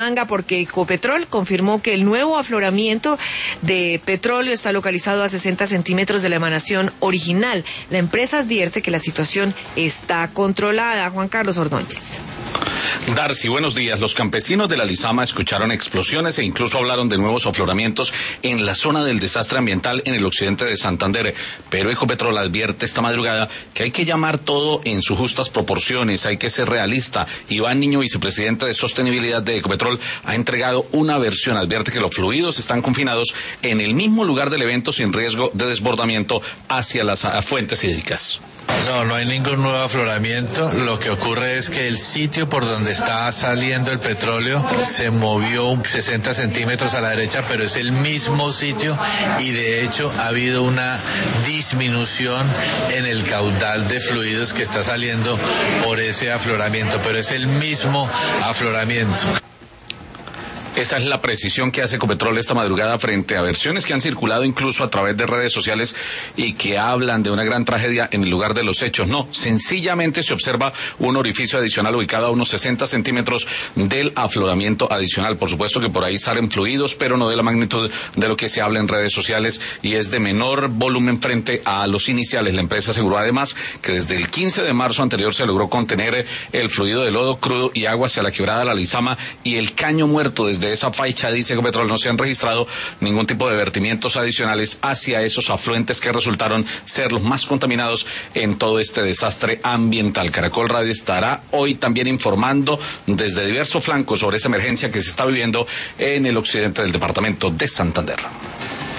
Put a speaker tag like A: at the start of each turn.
A: Porque Ecopetrol confirmó que el nuevo afloramiento de petróleo está localizado a 60 centímetros de la emanación original. La empresa advierte que la situación está controlada. Juan Carlos Ordóñez.
B: Darcy, buenos días. Los campesinos de la Lizama escucharon explosiones e incluso hablaron de nuevos afloramientos en la zona del desastre ambiental en el occidente de Santander. Pero Ecopetrol advierte esta madrugada que hay que llamar todo en sus justas proporciones, hay que ser realista. Iván Niño, vicepresidente de Sostenibilidad de Ecopetrol, ha entregado una versión. Advierte que los fluidos están confinados en el mismo lugar del evento sin riesgo de desbordamiento hacia las fuentes hídricas.
C: No hay ningún nuevo afloramiento. Lo que ocurre es que el sitio por donde está saliendo el petróleo se movió 60 centímetros a la derecha, pero es el mismo sitio y de hecho ha habido una disminución en el caudal de fluidos que está saliendo por ese afloramiento, pero es el mismo afloramiento.
B: Esa es la precisión que hace Ecopetrol esta madrugada frente a versiones que han circulado incluso a través de redes sociales y que hablan de una gran tragedia en el lugar de los hechos. No, sencillamente se observa un orificio adicional ubicado a unos 60 centímetros del afloramiento adicional. Por supuesto que por ahí salen fluidos, pero no de la magnitud de lo que se habla en redes sociales y es de menor volumen frente a los iniciales. La empresa aseguró además que desde el 15 de marzo anterior se logró contener el fluido de lodo crudo y agua hacia la quebrada La Lizama y el Caño Muerto. Desde esa fecha, dice Ecopetrol, no se han registrado ningún tipo de vertimientos adicionales hacia esos afluentes que resultaron ser los más contaminados en todo este desastre ambiental. Caracol Radio estará hoy también informando desde diversos flancos sobre esta emergencia que se está viviendo en el occidente del departamento de Santander.